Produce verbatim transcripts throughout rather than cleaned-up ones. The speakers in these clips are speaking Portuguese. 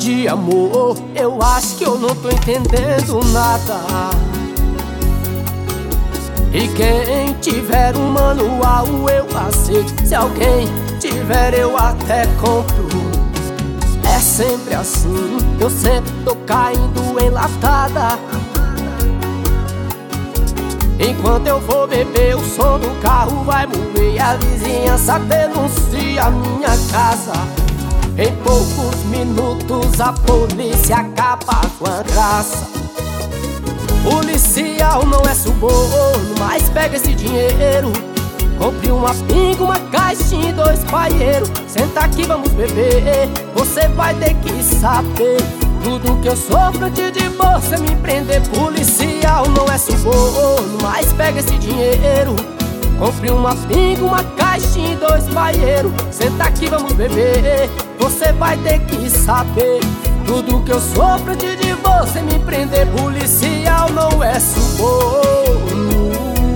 de amor, eu acho que eu não tô entendendo nada. E quem tiver um manual eu aceito, se alguém tiver eu até compro. É sempre assim, eu sempre tô caindo em latada. Enquanto eu vou beber, o som do carro vai moer, a vizinhança denuncia a minha casa. Em poucos minutos a polícia acaba com a graça. Policial não é suborno, mas pega esse dinheiro. Compre uma pinga, uma caixinha e dois paeiros. Senta aqui, vamos beber. Você vai ter que saber tudo que eu sofro antes de você me prender. Policial não é suborno, mas pega esse dinheiro. Compre uma pinga, uma caixinha e dois paeiros. Senta aqui, vamos beber. Você vai ter que saber tudo que eu sofro antes de você me prender. Policial não é suborno.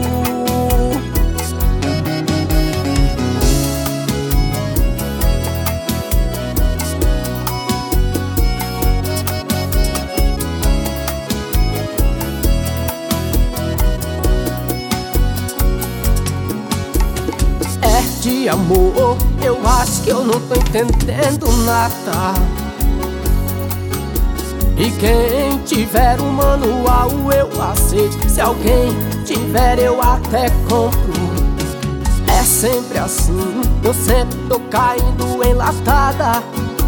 De amor, eu acho que eu não tô entendendo nada. E quem tiver um manual eu aceito, se alguém tiver eu até compro. É sempre assim, eu sempre tô caindo em latada.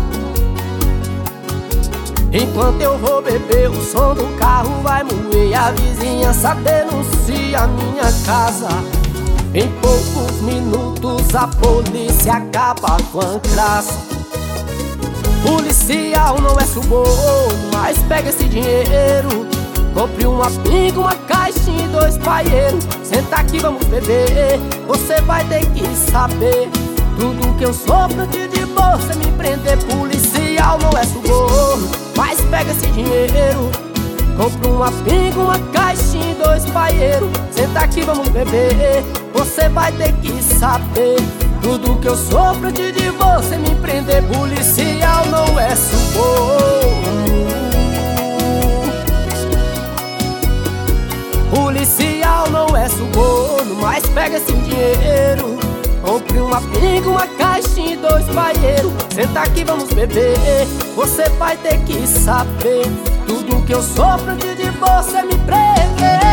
Enquanto eu vou beber, o som do carro vai moer, a vizinhança denuncia a minha casa. Em poucos minutos a polícia acaba com a graça. Policial não é suborno, mas pega esse dinheiro. Compre uma pinga, uma caixinha e dois paeiros. Senta aqui, vamos beber. Você vai ter que saber tudo que eu sofro antes de você me prender. Policial não é suborno, mas pega esse dinheiro. Compre uma pinga, uma caixinha e dois paeiros. Senta aqui, vamos beber. Você vai ter que saber tudo que eu sofro antes de você me prender. Policial não é suborno. Policial não é suborno, mas pega esse dinheiro. Compre uma pinga, uma caixinha e dois paeiros. Senta aqui, vamos beber. Você vai ter que saber tudo que eu sofro antes de você me prender.